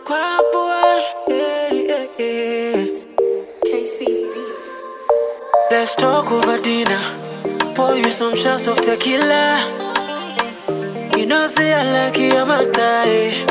Quapua, yeah, yeah, yeah. KCB. Let's talk over dinner. Pour you some shots of tequila. You know, say I like you, I'm a tie.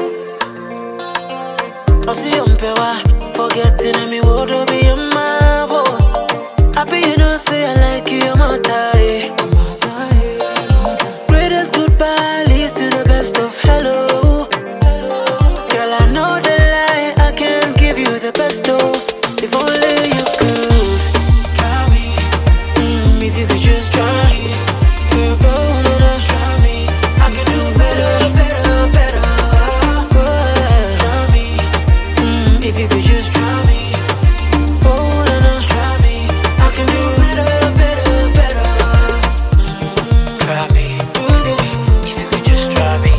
I see you pewa, forgetting me would be a marvel. Happy you know, say I like you, I'm a tie. Greatest goodbye leads to the best of hello. Girl, I know the lie, I can't give you the best of. If only you could try me, if you could just try me. Girl, go on and try me. I can do better, better, better. Try me, if you could just try me. Oh, and try me. I can do better, better, better. Try me, if you could just try me.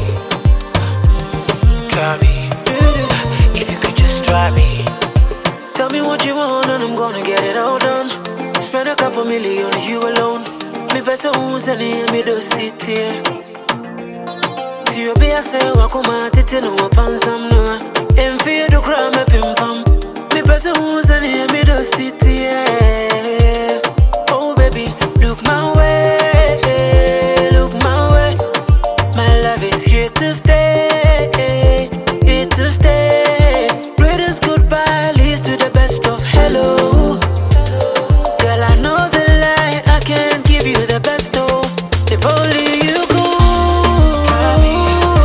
Try me, if you could just try me. Tell me what you want and I'm gonna get it all done. Spend a couple million on you alone. Me better who's any me do sit here. To you be a say wakuma titi no wapansam no. In fear to cry me pim pam. Me better who's any me do sit here. Oh baby, look my way, look my way. My love is here to stay, here to stay. Greatest goodbye leads to the best of hello. Girl, I know the lie, I can't give you the best of. If only you could try me,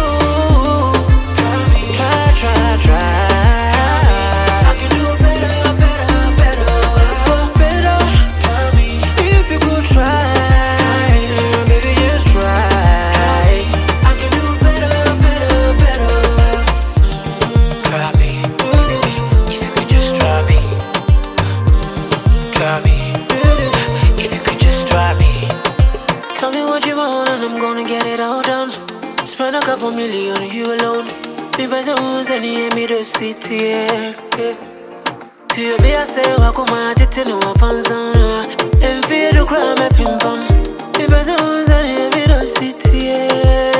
try, try, try. I can do better, better, better, better. Try me, if you could try, baby, just try. I can do better, better, better. Try me, if you could just try me. Try me, if you could just try me. Tell me what you want and I'm gonna get it all done. Spend a couple million on you alone. Me better who's any me to sit here. To you be a say wakuma titi no wapansam. And fear to cry me pim pam. Me better who's any me to sit here.